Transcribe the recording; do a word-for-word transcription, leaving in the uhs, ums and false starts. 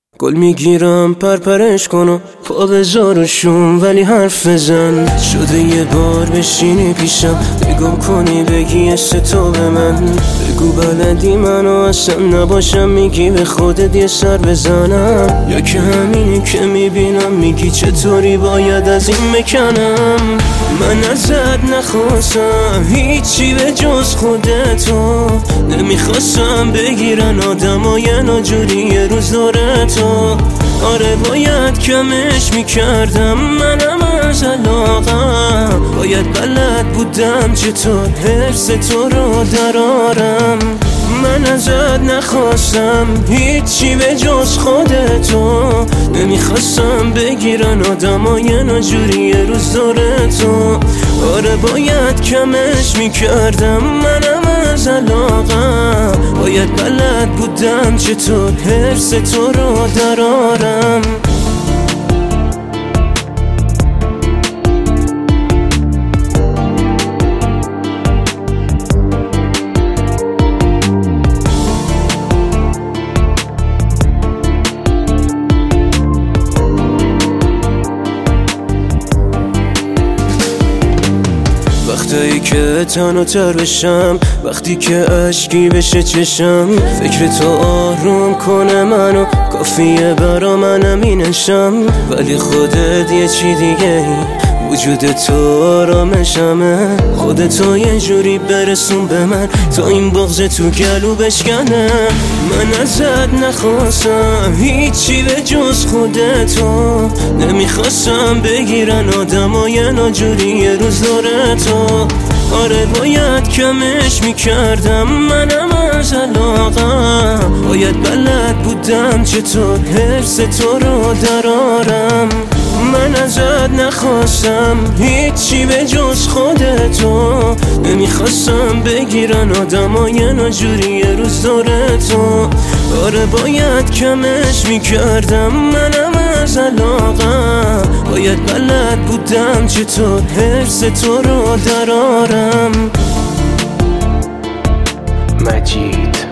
گل میگیرم پرپرش کنم پا بذارشون ولی حرف بزن. شده یه بار بشینی پیشم بگم کنی بگی اسم تو به من. بگو بلدی منو اصلا نباشم میگی به خودت یه سر بزنم. یا که همینی که میبینم میگی چطوری باید از این بکنم. من ازت نخواستم هیچی به جز خودتو. نمیخواستم بگیرن آدمای ناجوری یه روز داره تو. آره باید کمش میکردم منم از علاقم. باید بلد بودم چطور حرص تو رو درارم. من ازت نخواستم هیچی به جز خودتو. نمیخواستم بگیرن آدمای ناجوری یه روز داره تو. آره باید کمش میکردم منم از علاقم. باید بلد بودم چطور حرص تو رو درارم. وقتی که تنها تر بشم، وقتی که عشقی بشه چشم، فکر تو آروم کنه منو کافیه برا من امینشم. ولی خودت یه چی دیگه ای، وجود تو آرامشمه. خودتو یه جوری برسون به من تا این بغض تو گلو بشکنه. من ازت نخواستم هیچی به جز خودتو. نمیخواستم بگیرن آدمای ناجوری یه روز داره تو. آره باید کمش میکردم منم از علاقم. باید بلد بودم چطور حرص تو رو درارم. من ازت نخواستم هیچی به جز خودتو. نمیخواستم بگیرن آدمای ناجوری یه روز داره تو. آره باید کمش میکردم منم از علاقم. باید بلد بودم چطور حرص تو رو درارم. مجید